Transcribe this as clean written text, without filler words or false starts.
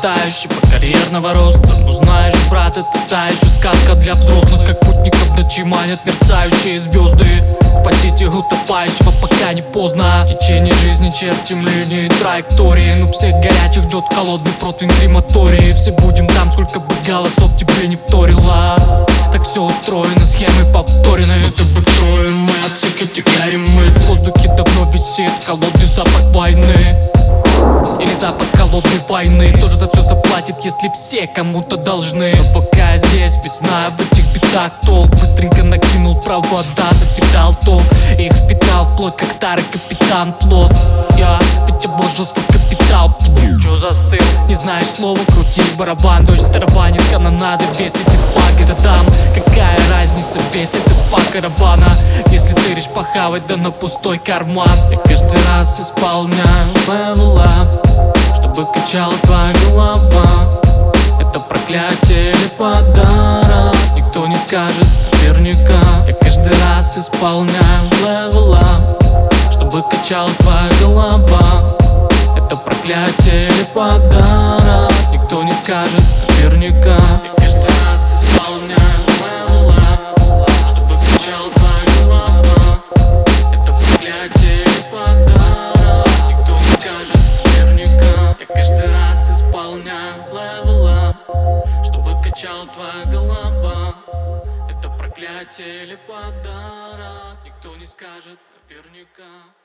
взлетающий по карьерного роста. Ну знаешь, брат, это та еще сказка для взрослых, как путников ночи манят мерцающие звезды. Спасите утопающего, пока не поздно. В течение жизни чертим линии траектории, но всех горячих ждет холодный противень крематории. Все будем там, сколько бы голосов тебе не вторило. Так все устроено, схемы повторены. Это бы трое, мы от всех этих горим мы. В воздухе давно висит холодный запах войны. Или запах холодной войны. Кто же за все заплатит, если все кому-то должны? Но пока я здесь, ведь знаю в этих битах толк. Быстренько накинул провода, запитал ток. Их впитал вплоть, как старый капитан плот. Я ведь обложил свой капитал. Чё застыл? Не знаешь слова, крути барабан. Дождь тарабанит канонады, весь летит по городам. Какая разница, весь летит по каравана, если ты решишь похавать, да на пустой карман. Я каждый раз исполняю level up, чтобы качала твоя голова. Это проклятие или подарок, никто не скажет наверняка. Я каждый раз исполняю level up, чтобы качала твоя голова. Это проклятие или подарок, никто не скажет наверняка. Я каждый раз исполняю level up, чтобы качала твоя голова. Это проклятие или подарок, никто не скажет наверняка. Я каждый раз исполняю level up, чтобы качала твоя голова. Это проклятие или подарок, никто не скажет наверняка.